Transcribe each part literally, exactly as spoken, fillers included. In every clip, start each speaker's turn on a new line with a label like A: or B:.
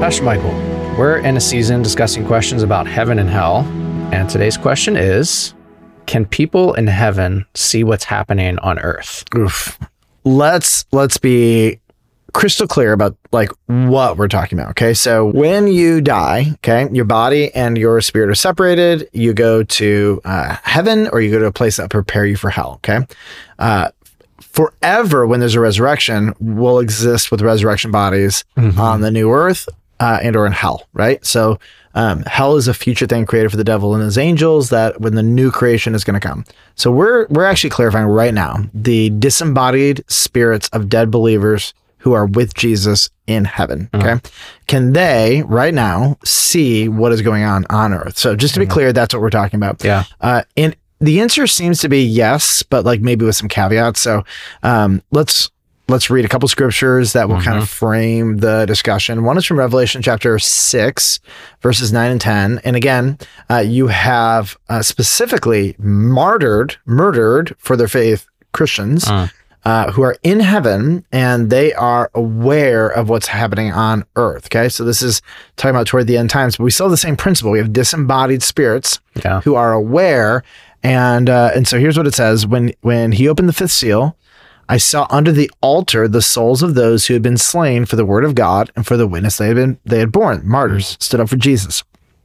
A: Pastor Michael. We're in a season discussing questions about heaven and hell, and today's question is, can people in heaven see what's happening on earth?
B: Oof. Let's let's be crystal clear about like what we're talking about. Okay, so when you die, okay, your body and your spirit are separated. You go to uh, heaven, or you go to a place that prepare you for hell. Okay, uh, forever when there's a resurrection, we'll exist with resurrection bodies mm-hmm. on the new earth uh, and or in hell. Right, so. Um, hell is a future thing created for the devil and his angels that when the new creation is going to come. So we're we're actually clarifying right now the disembodied spirits of dead believers who are with Jesus in heaven. Okay, mm-hmm. Can they right now see what is going on on earth? So just to be mm-hmm. clear, that's what we're talking about.
A: Yeah.
B: Uh, and the answer seems to be yes, but like maybe with some caveats. So um, let's. Let's read a couple scriptures that will mm-hmm. kind of frame the discussion. One is from Revelation chapter six, verses nine and ten. And again, uh, you have uh, specifically martyred, murdered for their faith Christians uh. Uh, who are in heaven, and they are aware of what's happening on earth. Okay, so this is talking about toward the end times, but we still have the same principle. We have disembodied spirits yeah. who are aware. And uh, and so here's what it says. When, when he opened the fifth seal, I saw under the altar the souls of those who had been slain for the word of God and for the witness they had been they had borne. Martyrs stood up for Jesus.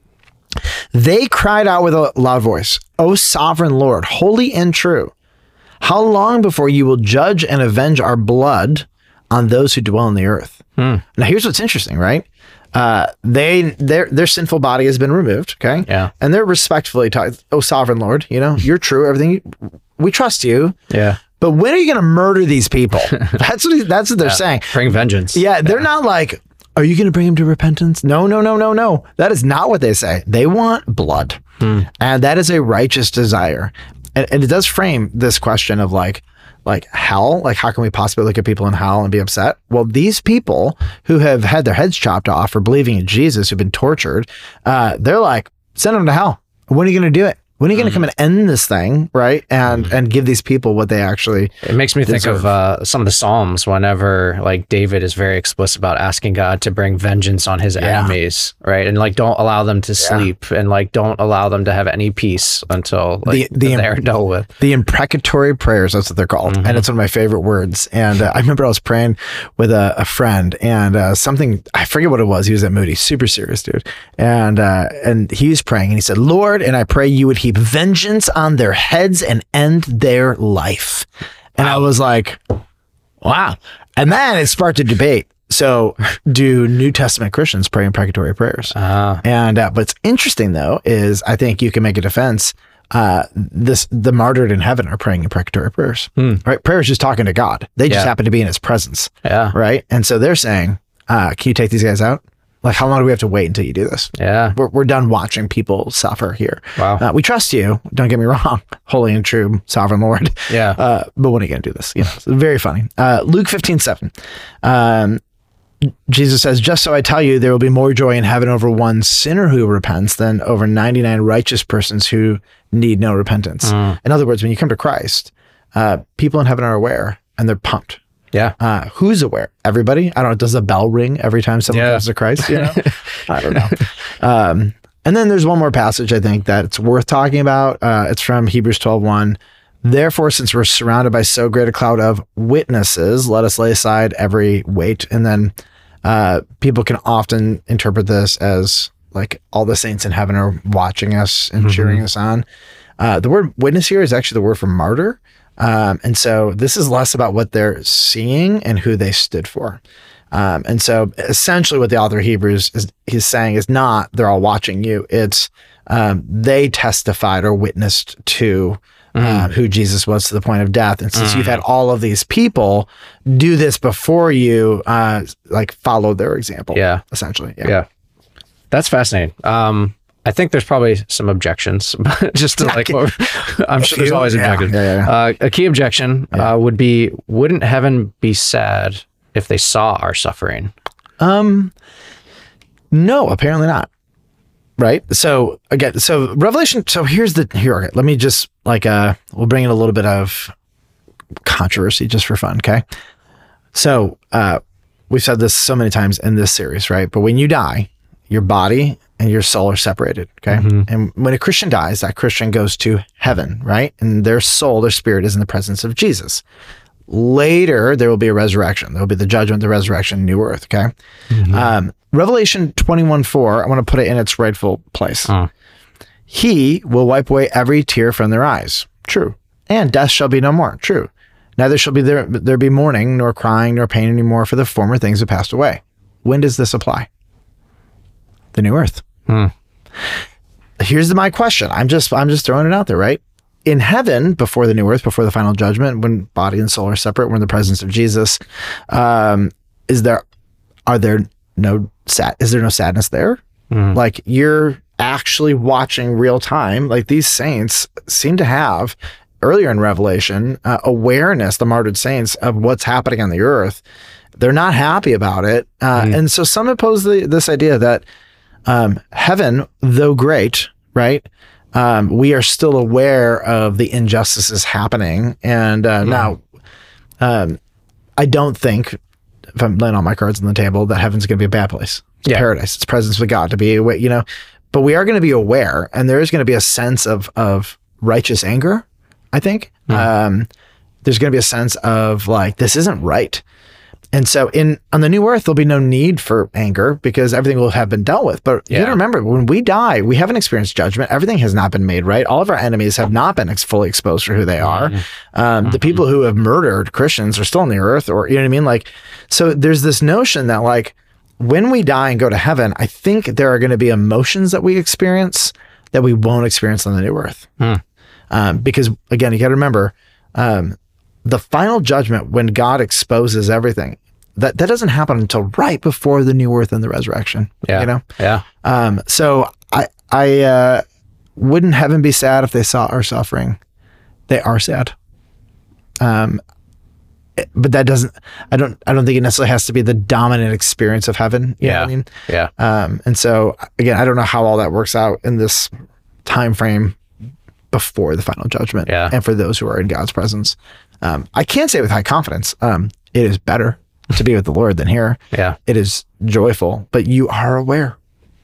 B: They cried out with a loud voice, "O sovereign Lord, holy and true, how long before you will judge and avenge our blood on those who dwell on the earth?" Hmm. Now here's what's interesting, right? Uh, they their their sinful body has been removed, okay?
A: Yeah.
B: And they're respectfully talking, "Oh sovereign Lord, you know, you're true, everything, we trust you."
A: Yeah.
B: But when are you going to murder these people? That's what he, that's what they're
A: yeah,
B: saying.
A: Bring vengeance.
B: Yeah, they're
A: yeah.
B: not like, are you going to bring him to repentance? No, no, no, no, no. That is not what they say. They want blood. Hmm. And that is a righteous desire. And, and it does frame this question of like, like hell, like how can we possibly look at people in hell and be upset? Well, these people who have had their heads chopped off for believing in Jesus, who've been tortured, uh, they're like, send them to hell. When are you going to do it? When are you going to come and end this thing, right? And mm-hmm. and give these people what they actually
A: It makes me
B: deserve.
A: think of uh, some of the Psalms whenever like David is very explicit about asking God to bring vengeance on his yeah. enemies, right? And like don't allow them to yeah. sleep and like don't allow them to have any peace until like the, the they're dealt with.
B: The imprecatory prayers, that's what they're called. Mm-hmm. And it's one of my favorite words. And uh, I remember I was praying with a, a friend and uh, something, I forget what it was. He was at Moody, super serious dude. And, uh, and he was praying and he said, "Lord, and I pray you would heap vengeance on their heads and end their life." And I was like, wow. And then it sparked a debate. So do New Testament Christians pray imprecatory prayers? Uh, and uh, what's interesting though, is I think you can make a defense. Uh, this, the martyred in heaven are praying imprecatory prayers, hmm. right? Prayer is just talking to God. They just yeah. happen to be in his presence.
A: Yeah.
B: Right. And so they're saying, uh, can you take these guys out? Like, how long do we have to wait until you do this?
A: Yeah.
B: We're, we're done watching people suffer here.
A: Wow.
B: Uh, we trust you. Don't get me wrong. Holy and true, sovereign Lord.
A: Yeah.
B: Uh, but when are you going to do this? You know, it's very funny. Uh, Luke fifteen seven. Um, Jesus says, "Just so I tell you, there will be more joy in heaven over one sinner who repents than over ninety-nine righteous persons who need no repentance." Mm. In other words, when you come to Christ, uh, people in heaven are aware and they're pumped.
A: Yeah.
B: Uh, who's aware? Everybody? I don't know. Does a bell ring every time someone
A: yeah.
B: comes to Christ? You know? I don't know. Um, and then there's one more passage I think that it's worth talking about. Uh, it's from Hebrews twelve one. "Therefore, since we're surrounded by so great a cloud of witnesses, let us lay aside every weight." And then uh, people can often interpret this as like all the saints in heaven are watching us and mm-hmm. cheering us on. Uh, the word witness here is actually the word for martyr. Um, and so this is less about what they're seeing and who they stood for. Um, and so essentially what the author of Hebrews is he's saying is not they're all watching you. It's um, they testified or witnessed to mm. uh, who Jesus was to the point of death. And since mm. you've had all of these people do this before you, uh, like follow their example.
A: Yeah.
B: Essentially. Yeah.
A: yeah. That's fascinating. Um, I think there's probably some objections, but just to like, what, I'm sure there's always objections. Yeah, yeah, yeah. Uh, a key objection yeah. uh, would be, wouldn't heaven be sad if they saw our suffering? Um,
B: no, apparently not. Right. So again, so Revelation. So here's the here. Okay, let me just like uh, we'll bring in a little bit of controversy just for fun. Okay. So uh, we've said this so many times in this series, right? But when you die, your body and your soul are separated, okay? Mm-hmm. And when a Christian dies, that Christian goes to heaven, right? And their soul, their spirit is in the presence of Jesus. Later, there will be a resurrection. There will be the judgment, the resurrection, new earth, okay? Mm-hmm. Um, Revelation twenty-one four, I want to put it in its rightful place. Uh. He will wipe away every tear from their eyes. True. And death shall be no more. True. Neither shall be there, there be mourning, nor crying, nor pain anymore, for the former things have passed away. When does this apply? The new earth. Hmm. Here's my question. I'm just I'm just throwing it out there, right? In heaven, before the new earth, before the final judgment, when body and soul are separate, we're in the presence of Jesus. Um, is there are there no sad is there no sadness there? Hmm. Like you're actually watching real time, like these saints seem to have earlier in Revelation uh, awareness, the martyred saints, of what's happening on the earth. They're not happy about it. Uh, mm. And so some oppose the, this idea that um, heaven, though great, right? Um, we are still aware of the injustices happening. And uh, mm. now um, I don't think, if I'm laying all my cards on the table, that heaven's going to be a bad place. It's yeah. paradise. It's presence with God to be, you know, but we are going to be aware, and there is going to be a sense of, of righteous anger, I think. Mm. Um, there's going to be a sense of like, this isn't right. And so in on the new earth, there'll be no need for anger because everything will have been dealt with. But yeah. you gotta remember, when we die, we haven't experienced judgment. Everything has not been made right. All of our enemies have not been ex- fully exposed for who they are. Mm-hmm. Um, mm-hmm. The people who have murdered Christians are still on the earth, or, you know what I mean? Like, so there's this notion that like, when we die and go to heaven, I think there are going to be emotions that we experience that we won't experience on the new earth. Mm. Um, because again, you got to remember, um, the final judgment, when God exposes everything, that, that doesn't happen until right before the new earth and the resurrection.
A: Yeah.
B: You know?
A: Yeah.
B: Um, so I, I, uh, wouldn't heaven be sad if they saw our suffering? They are sad. Um, but that doesn't, I don't, I don't think it necessarily has to be the dominant experience of heaven. You
A: yeah.
B: know what I mean?
A: Yeah.
B: Um, and so again, I don't know how all that works out in this time frame before the final judgment.
A: Yeah.
B: And for those who are in God's presence. Um, I can say with high confidence, um, it is better to be with the Lord than here.
A: Yeah.
B: It is joyful, but you are aware,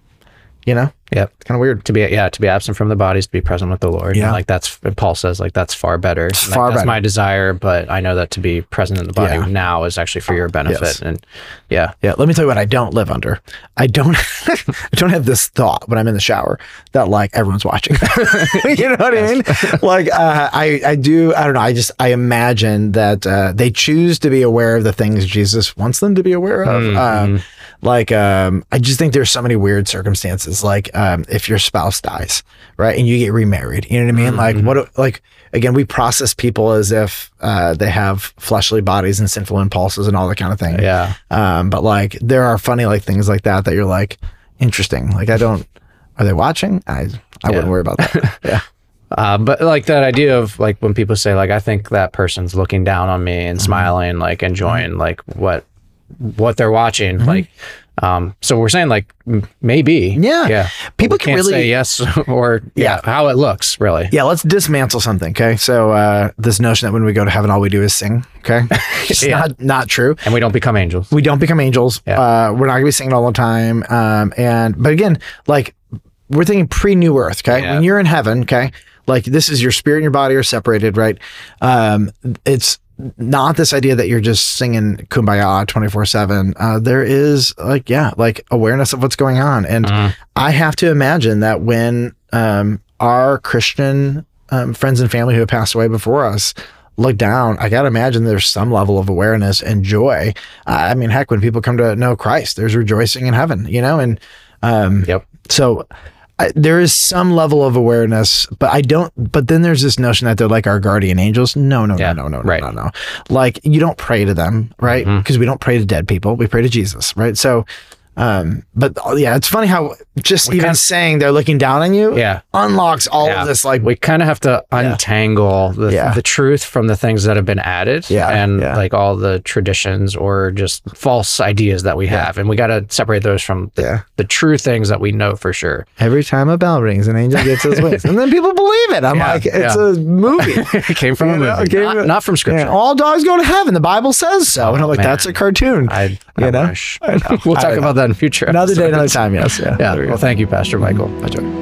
B: you know?
A: Yep.
B: It's kind of weird.
A: To be, yeah, to be absent from the bodies, to be present with the Lord.
B: Yeah.
A: And like that's, Paul says, like that's far better.
B: It's
A: like,
B: far
A: that's
B: better.
A: my desire, but I know that to be present in the body
B: Yeah.
A: now is actually for your benefit.
B: Yes.
A: And yeah.
B: Yeah. Let me tell you what I don't live under. I don't, I don't have this thought when I'm in the shower that like everyone's watching. You know what I mean? Like, uh, I, I do, I don't know. I just, I imagine that, uh, they choose to be aware of the things Jesus wants them to be aware of. Mm-hmm. Um, Like, um, I just think there's so many weird circumstances. Like, um, if your spouse dies, right, and you get remarried, you know what I mean? Mm-hmm. Like, what? Like, again, we process people as if uh, they have fleshly bodies and sinful impulses and all that kind of thing.
A: Yeah.
B: Um, but like, there are funny like things like that that you're like, interesting. Like, I don't. Are they watching? I I yeah. wouldn't worry about that. Yeah.
A: Uh, but like that idea of like when people say like, I think that person's looking down on me and mm-hmm. smiling, like enjoying mm-hmm. like what. what they're watching. Mm-hmm. Like, um, so we're saying like m- maybe,
B: yeah,
A: yeah.
B: People
A: can
B: really
A: say yes or yeah, yeah, how it looks really.
B: Yeah. Let's dismantle something. Okay. So, uh, this notion that when we go to heaven, all we do is sing. Okay. It's yeah. not, not true.
A: And we don't become angels.
B: We don't become angels.
A: Yeah.
B: Uh, we're not gonna be singing all the time. Um, and, but again, like we're thinking pre new earth. Okay. Yeah. When you're in heaven, okay. Like this is your spirit and your body are separated, right? Um, it's, not this idea that you're just singing Kumbaya twenty-four seven. Uh, there is like, yeah, like awareness of what's going on. And mm. I have to imagine that when um, our Christian um, friends and family who have passed away before us look down, I got to imagine there's some level of awareness and joy. Uh, I mean, heck, when people come to know Christ, there's rejoicing in heaven, you know? And um,
A: yep.
B: so I, there is some level of awareness, but I don't, but then there's this notion that they're like our guardian angels. No, no,
A: yeah,
B: no, no, no,
A: right.
B: no, no, no. Like you don't pray to them, right? Because mm-hmm. we don't pray to dead people. We pray to Jesus, right? So Um, but yeah, it's funny how just
A: we
B: even
A: kinda,
B: saying they're looking down on you
A: yeah.
B: unlocks all yeah. of this. Like
A: we kind of have to untangle yeah. the, yeah. the truth from the things that have been added
B: yeah.
A: and
B: yeah.
A: like all the traditions or just false ideas that we
B: yeah.
A: have. And we got to separate those from the,
B: yeah.
A: the true things that we know for sure.
B: Every time a bell rings, an angel gets his wings. And then people believe it. I'm yeah. like, it's yeah. a movie.
A: It came from you a movie. Know, came, not, not from scripture.
B: Yeah. All dogs go to heaven. The Bible says so. Oh, and I'm like, man. That's a cartoon.
A: I,
B: you
A: I
B: know?
A: wish. I know. We'll talk about that in future
B: Another
A: episodes.
B: day, another time. Yes. Yeah.
A: yeah. Well, thank you, Pastor Michael.
B: Enjoy.